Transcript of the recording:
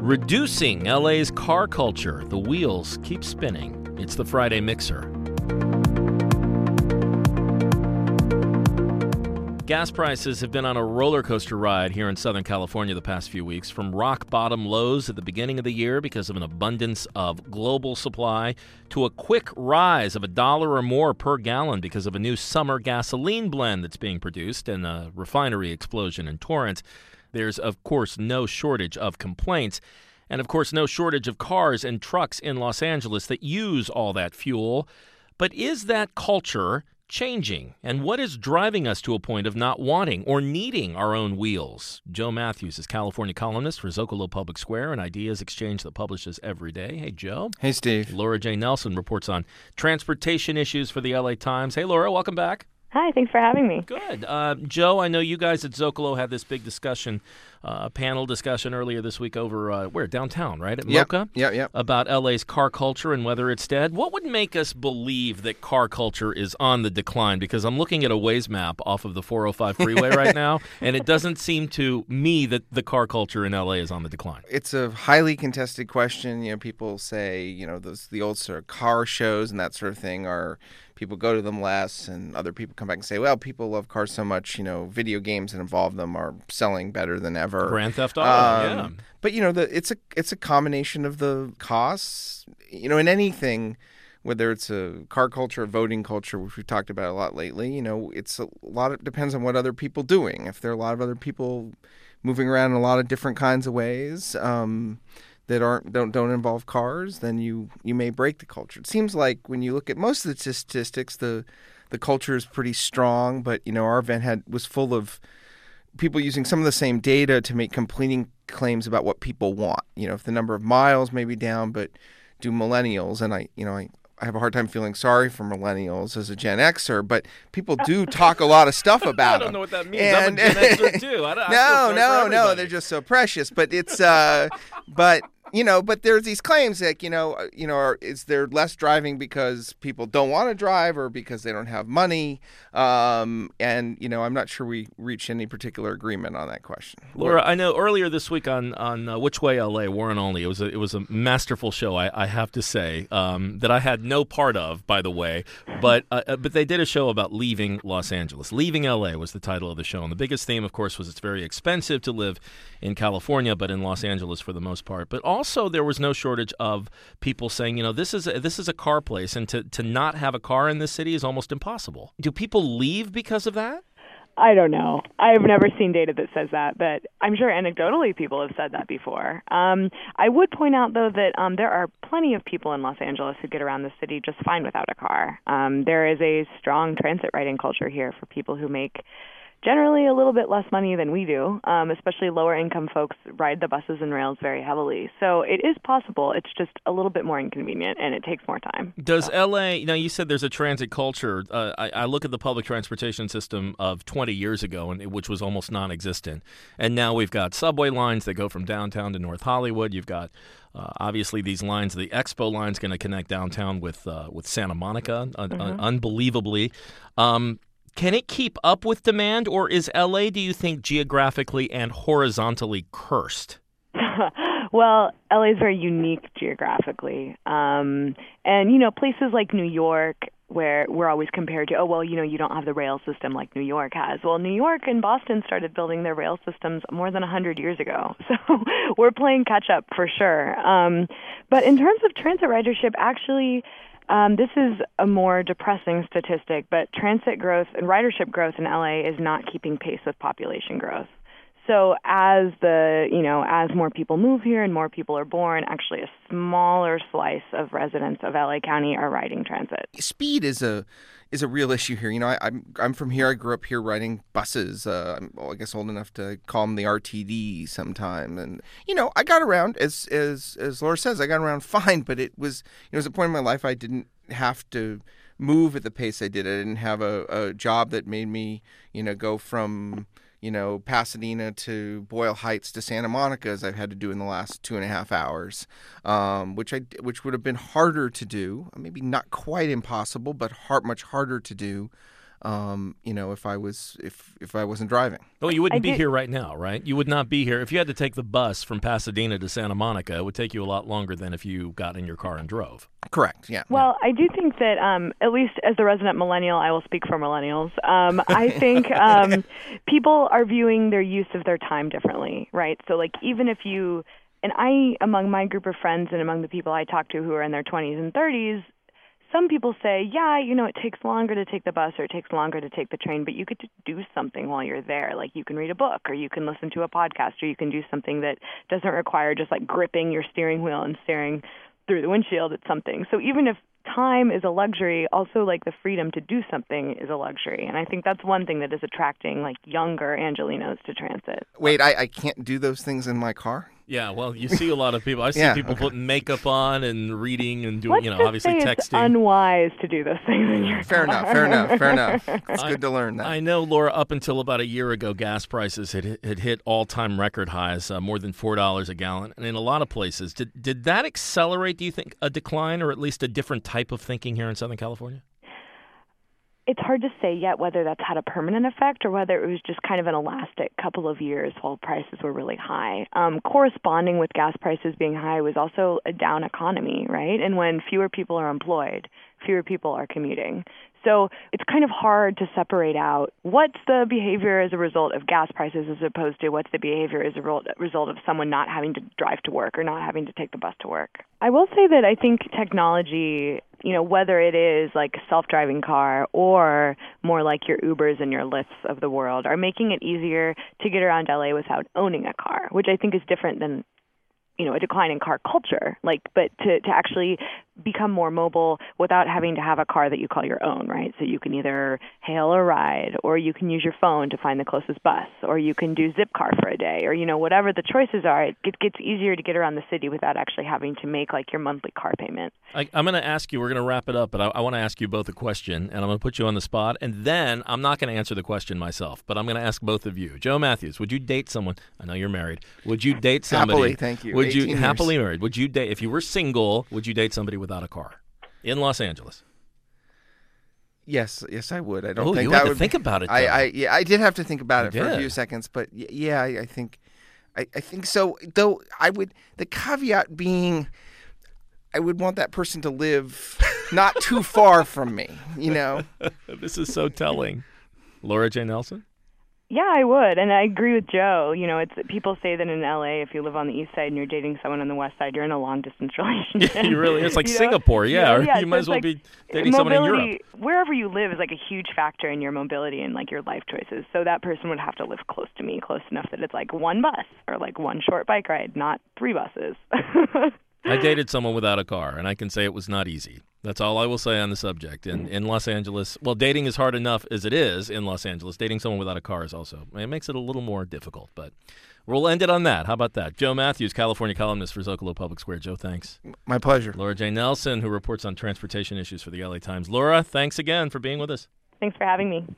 Reducing LA's car culture. The wheels keep spinning. It's the Friday Mixer. Gas prices have been on a roller coaster ride here in Southern California the past few weeks, from rock bottom lows at the beginning of the year because of an abundance of global supply to a quick rise of $1 or more per gallon because of a new summer gasoline blend that's being produced and a refinery explosion in Torrance. There's, of course, no shortage of complaints and, of course, no shortage of cars and trucks in Los Angeles that use all that fuel. But is that culture changing? And what is driving us to a point of not wanting or needing our own wheels? Joe Matthews is California columnist for Zocalo Public Square and Ideas Exchange that publishes every day. Hey, Joe. Hey, Steve. Laura J. Nelson reports on transportation issues for the LA Times. Hey, Laura, welcome back. Hi, thanks for having me. Good. Joe, I know you guys at Zocalo had this big discussion, panel discussion earlier this week over, where? Downtown, right? At Mocha? Yep. About LA's car culture and whether it's dead. What would make us believe that car culture is on the decline? Because I'm looking at a Waze map off of the 405 freeway right now, and it doesn't seem to me that the car culture in LA is on the decline. It's a highly contested question. People say, the old sort of car shows and that sort of thing are... People go to them less, and other people come back and say, well, people love cars so much, video games that involve them are selling better than ever. Grand Theft Auto, yeah. But, it's a combination of the costs, in anything, whether it's a car culture or voting culture, which we've talked about a lot lately, it's a lot of, depends on what other people doing. If there are a lot of other people moving around in a lot of different kinds of ways, that don't involve cars, then you may break the culture. It seems like when you look at most of the statistics, the culture is pretty strong. But our event was full of people using some of the same data to make completing claims about what people want. If the number of miles may be down, but do millennials, and I have a hard time feeling sorry for millennials as a Gen Xer, but people do talk a lot of stuff about them. I don't know what that means. I'm a Gen Xer too. No, they're just so precious. But it's, but there's these claims like, is there less driving because people don't want to drive or because they don't have money? I'm not sure we reached any particular agreement on that question. Laura, I know earlier this week on Which Way LA, Warren Only, it was a masterful show, I have to say, that I had no part of, by the way, but they did a show about leaving Los Angeles. Leaving LA was the title of the show, and the biggest theme, of course, was it's very expensive to live in California, but in Los Angeles for the most part. But also there was no shortage of people saying, this is a car place, and to not have a car in this city is almost impossible. Do people leave because of that? I don't know. I've never seen data that says that, but I'm sure anecdotally people have said that before. I would point out, though, that there are plenty of people in Los Angeles who get around the city just fine without a car. There is a strong transit riding culture here for people who make generally a little bit less money than we do, especially lower-income folks ride the buses and rails very heavily. So it is possible. It's just a little bit more inconvenient, and it takes more time. Does L.A. Now, you said there's a transit culture. I look at the public transportation system of 20 years ago, which was almost non-existent. And now we've got subway lines that go from downtown to North Hollywood. You've got obviously these lines. The Expo line's going to connect downtown with Santa Monica, unbelievably. Can it keep up with demand, or is L.A., do you think, geographically and horizontally cursed? Well, LA is very unique geographically. And, places like New York, where we're always compared to, you don't have the rail system like New York has. Well, New York and Boston started building their rail systems more than 100 years ago. So we're playing catch up for sure. But in terms of transit ridership, actually, this is a more depressing statistic, but transit growth and ridership growth in LA is not keeping pace with population growth. So as more people move here and more people are born, actually a smaller slice of residents of LA County are riding transit. Speed is a real issue here. I'm from here. I grew up here riding buses. I'm, I guess, old enough to call them the RTD sometime. And I got around as Laura says. I got around fine, but it was a point in my life I didn't have to move at the pace I did. I didn't have a job that made me go from Pasadena to Boyle Heights to Santa Monica, as I've had to do in the last 2.5 hours, which would have been harder to do, maybe not quite impossible, but much harder to do if I wasn't driving. Well, you wouldn't be here right now, right? You would not be here. If you had to take the bus from Pasadena to Santa Monica, it would take you a lot longer than if you got in your car and drove. Correct, yeah. Well, I do think that, at least as the resident millennial, I will speak for millennials, I think people are viewing their use of their time differently, right? So, like, even if you, and I, among my group of friends and among the people I talk to who are in their 20s and 30s, some people say, yeah, it takes longer to take the bus or it takes longer to take the train, but you get to do something while you're there. Like you can read a book or you can listen to a podcast or you can do something that doesn't require just like gripping your steering wheel and staring through the windshield at something. So even if time is a luxury, also like the freedom to do something is a luxury. And I think that's one thing that is attracting like younger Angelinos to transit. Wait, I can't do those things in my car? Yeah, well, you see a lot of people. I see people putting makeup on and reading and doing, Let's obviously just say texting. It's unwise to do those things in your Fair car. enough. It's good to learn that. I know, Laura, up until about a year ago, gas prices had hit all-time record highs, more than $4 a gallon, and in a lot of places. Did that accelerate, do you think, a decline or at least a different type of thinking here in Southern California? It's hard to say yet whether that's had a permanent effect or whether it was just kind of an elastic couple of years while prices were really high. Corresponding with gas prices being high was also a down economy, right? And when fewer people are employed, fewer people are commuting. So it's kind of hard to separate out what's the behavior as a result of gas prices as opposed to what's the behavior as a result of someone not having to drive to work or not having to take the bus to work. I will say that I think technology, whether it is like a self-driving car or more like your Ubers and your Lyfts of the world, are making it easier to get around LA without owning a car, which I think is different than a decline in car culture, but to actually become more mobile without having to have a car that you call your own, right? So you can either hail a ride or you can use your phone to find the closest bus or you can do Zipcar for a day or, whatever the choices are, it gets easier to get around the city without actually having to make like your monthly car payment. I'm going to ask you, we're going to wrap it up, but I want to ask you both a question and I'm going to put you on the spot and then I'm not going to answer the question myself, but I'm going to ask both of you. Joe Matthews, would you date someone? I know you're married. Would you date somebody? Happily, thank you. Would you happily married? Would you date, if you were single, would you date somebody without a car in Los Angeles? Yes, I would. I don't think you that had would to think about it. Though. I did have to think about it for a did. few seconds, but I think so. Though the caveat being, I would want that person to live not too far from me. This is so telling. Laura J. Nelson? Yeah, I would, and I agree with Joe. It's people say that in LA, if you live on the east side and you're dating someone on the west side, you're in a long distance relationship. You really, it's like Singapore, or you might as well be dating someone in Europe. Wherever you live is like a huge factor in your mobility and like your life choices. So that person would have to live close to me, close enough that it's like one bus or like one short bike ride, not 3 buses. I dated someone without a car, and I can say it was not easy. That's all I will say on the subject. In Los Angeles, well, dating is hard enough as it is in Los Angeles. Dating someone without a car is also, it makes it a little more difficult. But we'll end it on that. How about that? Joe Matthews, California columnist for Zocalo Public Square. Joe, thanks. My pleasure. Laura J. Nelson, who reports on transportation issues for the LA Times. Laura, thanks again for being with us. Thanks for having me.